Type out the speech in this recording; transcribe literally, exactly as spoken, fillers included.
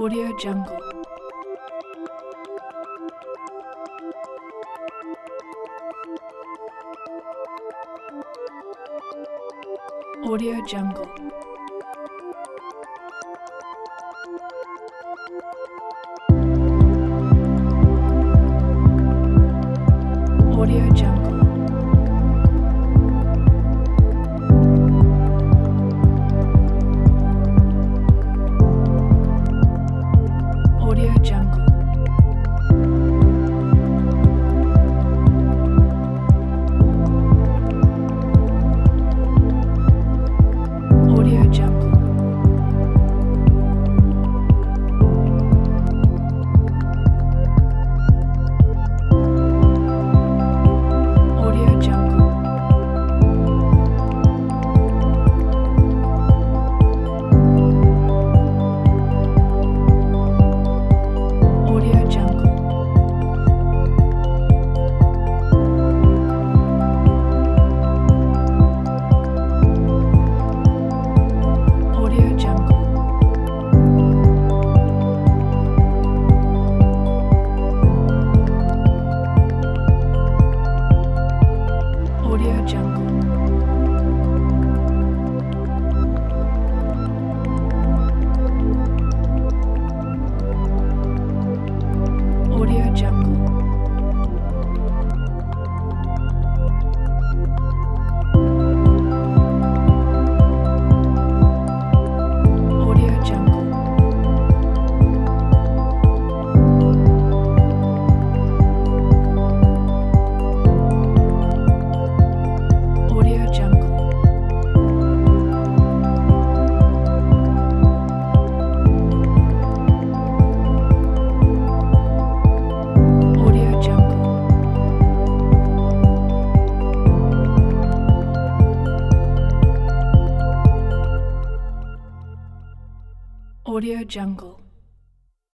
Audio Jungle. Audio Jungle. Audio Jungle. Audio Jungle. Audio Jungle. Audio Jungle. Audio Jungle. Audio Jungle. Audio Jungle. Audio Jungle. Audio Jungle. Audio Jungle. Audio Jungle. Audio Jungle.